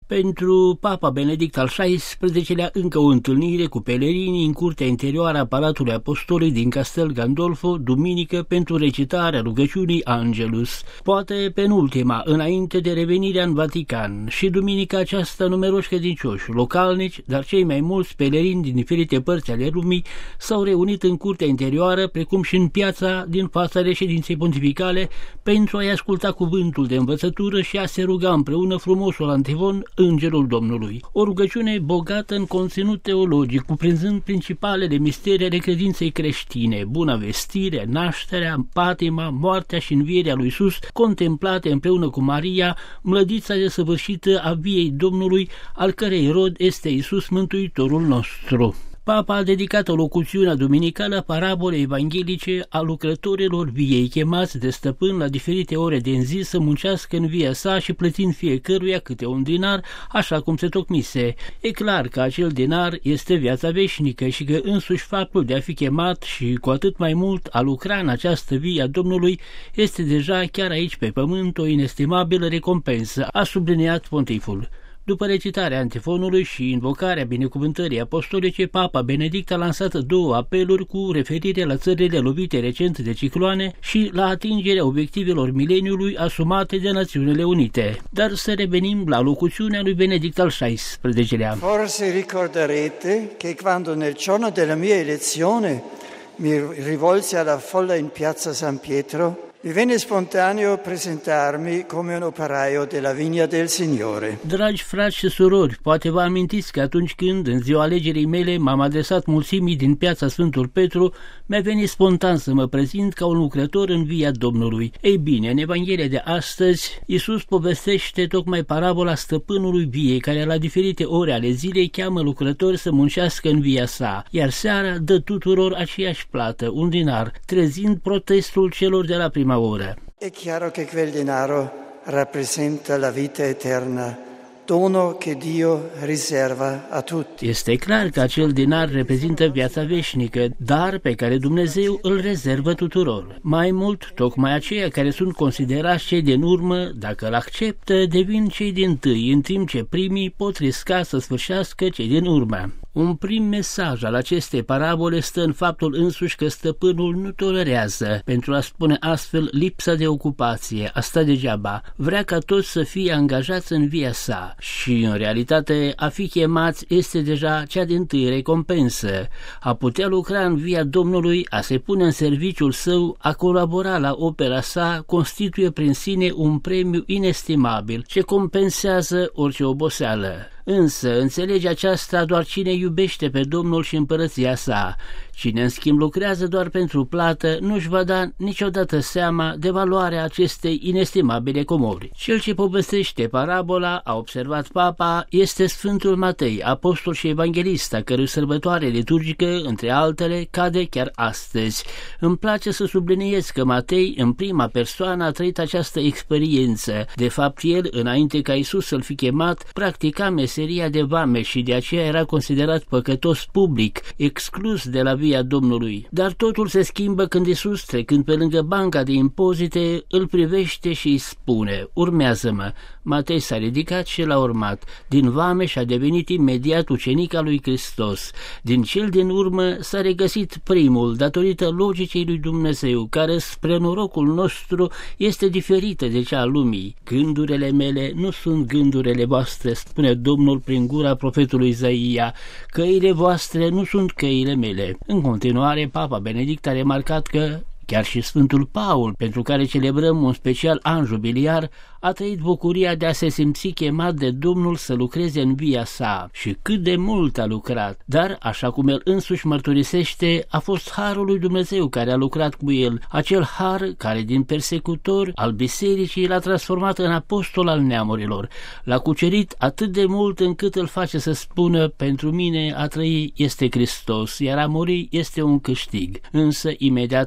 Pentru Papa Benedict al XVI-lea, încă o întâlnire cu pelerinii în curtea interioară a Palatului Apostolic din Castel Gandolfo, duminică, pentru recitarea rugăciunii Angelus, poate penultima, înainte de revenirea în Vatican. Și duminica aceasta numeroși credincioși, localnici, dar cei mai mulți pelerini din diferite părți ale lumii s-au reunit în curtea interioară, precum și în piața din fața reședinței pontificale, pentru a-i asculta cuvântul de învățătură și a se ruga împreună frumosul antifon Îngerul Domnului. O rugăciune bogată în conținut teologic, cuprinzând principalele misteri ale credinței creștine, buna vestire, nașterea, patima, moartea și învierea lui Iisus, contemplate împreună cu Maria, mlădița desăvârșită a viei Domnului, al cărei rod este Iisus Mântuitorul nostru. Papa a dedicat o locuțiune duminicală parabolei evanghelice a lucrătorilor viei, chemați de stăpân la diferite ore din zi să muncească în via sa și plătind fiecăruia câte un dinar, așa cum se tocmise. E clar că acel dinar este viața veșnică și că însuși faptul de a fi chemat și cu atât mai mult a lucra în această vie a Domnului este deja chiar aici pe pământ o inestimabilă recompensă, a subliniat pontiful. După recitarea antifonului și invocarea binecuvântării apostolice, Papa Benedict a lansat două apeluri cu referire la țările lovite recent de cicloane și la atingerea obiectivelor mileniului asumate de Națiunile Unite. Dar să revenim la locuțiunea lui Benedict al XVI-lea. Forse ricorderete che quando nel giorno della mia elezione mi rivolsi alla folla in piazza San Pietro, mi venne spontaneo presentarmi come un operaio della vigna del Signore. Dragi frați și surori, poate vă amintiți că atunci când, în ziua alegerii mele, m-am adresat mulțimii din piața Sfântul Petru, mi-a venit spontan să mă prezint ca un lucrător în via Domnului. Ei bine, în Evanghelia de astăzi, Iisus povestește tocmai parabola stăpânului viei, care la diferite ore ale zilei cheamă lucrători să muncească în via sa, iar seara dă tuturor aceeași plată, un dinar, trezind protestul celor de la prima oră. È chiaro che quel denaro rappresenta la vita eterna, dono che Dio riserva a tutti. Este clar că acel dinar reprezintă viața veșnică, dar pe care Dumnezeu îl rezervă tuturor. Mai mult, tocmai aceia care sunt considerați cei din urmă, dacă îl acceptă, devin cei dintâi, în timp ce primii pot risca să sfârșească cei din urmă. Un prim mesaj al acestei parabole stă în faptul însuși că stăpânul nu tolerează, pentru a spune astfel, lipsa de ocupație, asta degeaba. Vrea ca toți să fie angajați în via sa și, în realitate, a fi chemați este deja cea dintâi recompensă. A putea lucra în via Domnului, a se pune în serviciul său, a colabora la opera sa, constituie prin sine un premiu inestimabil ce compensează orice oboseală. Însă, înțelege aceasta doar cine iubește pe Domnul și împărăția sa. Cine, în schimb, lucrează doar pentru plată, nu-și va da niciodată seama de valoarea acestei inestimabile comori. Cel ce povestește parabola, a observat Papa, este Sfântul Matei, apostol și evanghelist, a cărui sărbătoare liturgică, între altele, cade chiar astăzi. Îmi place să subliniez că Matei, în prima persoană, a trăit această experiență. De fapt, el, înainte ca Iisus să-l fi chemat, practica meseria de vame și de aceea era considerat păcătos public, exclus de la via Domnului. Dar totul se schimbă când Iisus, trecând pe lângă banca de impozite, îl privește și îi spune: urmează-mă. Matei s-a ridicat și l-a urmat. Din vame și-a devenit imediat ucenic al lui Hristos. Din cel din urmă s-a regăsit primul, datorită logicii lui Dumnezeu, care, spre norocul nostru, este diferită de cea a lumii. Gândurile mele nu sunt gândurile voastre, spune Domnul prin gura profetului Isaia, căile voastre nu sunt căile mele. În continuare, Papa Benedict a remarcat că chiar și Sfântul Paul, pentru care celebrăm un special an jubiliar, a trăit bucuria de a se simți chemat de Domnul să lucreze în via sa și cât de mult a lucrat. Dar, așa cum el însuși mărturisește, a fost harul lui Dumnezeu care a lucrat cu el, acel har care din persecutor al bisericii l-a transformat în apostol al neamurilor. L-a cucerit atât de mult încât îl face să spună: pentru mine a trăi este Hristos, iar a muri este un câștig. Însă imediat adaugă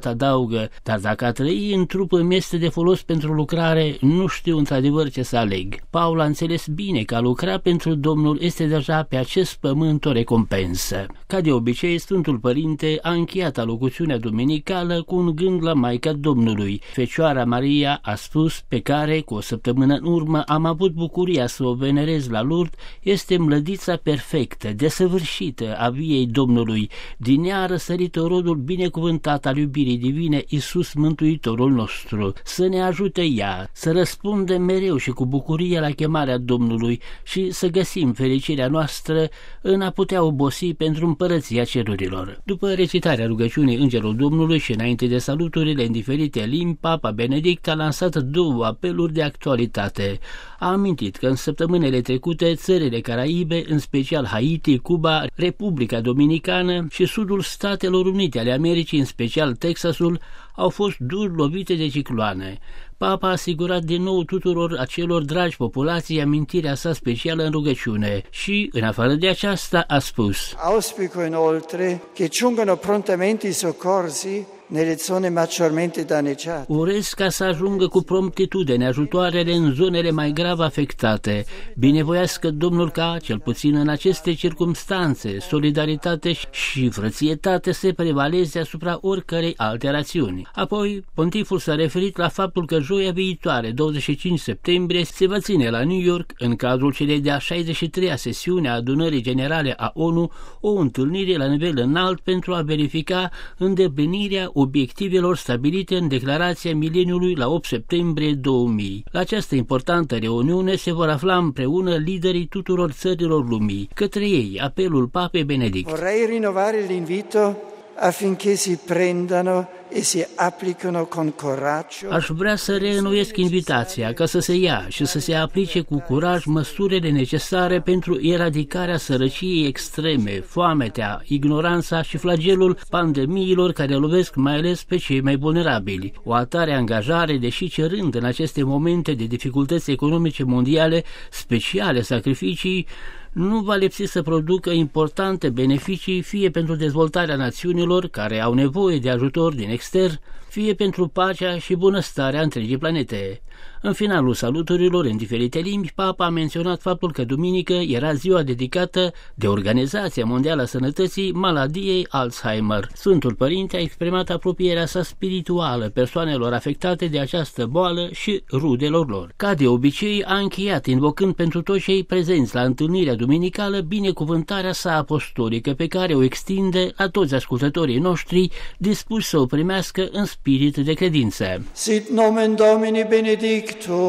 adaugă, dar dacă a trăi în trup îmi este de folos pentru lucrare, nu știu într-adevăr ce să aleg. Paul a înțeles bine că a lucra pentru Domnul este deja pe acest pământ o recompensă. Ca de obicei, Sfântul Părinte a încheiat alocuțiunea duminicală cu un gând la Maica Domnului, Fecioara Maria, a spus, pe care, cu o săptămână în urmă, am avut bucuria să o venerez la Lourdes, este mlădița perfectă, desăvârșită a viei Domnului. Din ea a răsărit rodul binecuvântat al iubirii divine, Iisus Mântuitorul nostru. Să ne ajute ea, să răspundem mereu și cu bucurie la chemarea Domnului și să găsim fericirea noastră în a putea obosi pentru împărăția cerurilor. După recitarea rugăciunii Îngerul Domnului și înainte de saluturile în diferite limbi, Papa Benedict a lansat două apeluri de actualitate. A amintit că în săptămânile trecute țările Caraibe, în special Haiti, Cuba, Republica Dominicană și sudul Statelor Unite ale Americii, în special Texasul, au fost dur lovite de cicloane. Papa a asigurat din nou tuturor acelor dragi populații amintirea sa specială în rugăciune și, în afară de aceasta, a spus: Auspico inoltre che giungano prontamente i soccorsi nelle zone maggiormente danneggiate. Urez ca să ajungă cu promptitudine ajutoarele în zonele mai grav afectate. Binevoiască Domnul ca, cel puțin în aceste circumstanțe, solidaritate și frățietate să prevaleze asupra oricărei alte rațiuni. Apoi, pontiful s-a referit la faptul că joia viitoare, 25 septembrie, se va ține la New York, în cadrul celei de-a 63-a sesiune a Adunării Generale a ONU, o întâlnire la nivel înalt pentru a verifica îndeplinirea obiectivelor stabilite în Declarația Mileniului la 8 septembrie 2000. La această importantă reuniune se vor afla împreună liderii tuturor țărilor lumii. Către ei, apelul Papei Benedict. Vorrei rinnovare l'invito affinché si prendano e si applicano con coraggio. Aș vrea să reînnoiesc invitația ca să se ia și să se aplice cu curaj măsurile necesare pentru eradicarea sărăciei extreme, foametea, ignoranța și flagelul pandemiilor care lovesc mai ales pe cei mai vulnerabili. O atare angajare, deși cerând în aceste momente de dificultăți economice mondiale speciale sacrificii, nu va lipsi să producă importante beneficii fie pentru dezvoltarea națiunilor care au nevoie de ajutor din extern, fie pentru pacea și bunăstarea întregii planete. În finalul saluturilor în diferite limbi, Papa a menționat faptul că duminică era ziua dedicată de Organizația Mondială a Sănătății maladiei Alzheimer. Sfântul Părinte a exprimat apropierea sa spirituală persoanelor afectate de această boală și rudelor lor. Ca de obicei, a încheiat invocând pentru toți cei prezenți la întâlnirea duminicală binecuvântarea sa apostolică pe care o extinde la toți ascultătorii noștri dispuși să o primească în spirit de credință. Sit nomen Domini benedictum,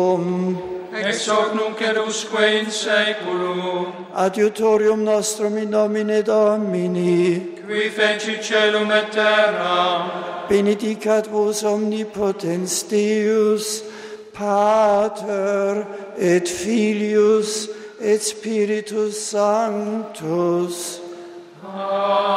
ex hoc nunc et usque in saeculum, adiutorium nostrum in nomine Domini, qui feci celum et terra, benedicat vos omnipotens Deus, Pater et Filius et Spiritus Sanctus. Amen.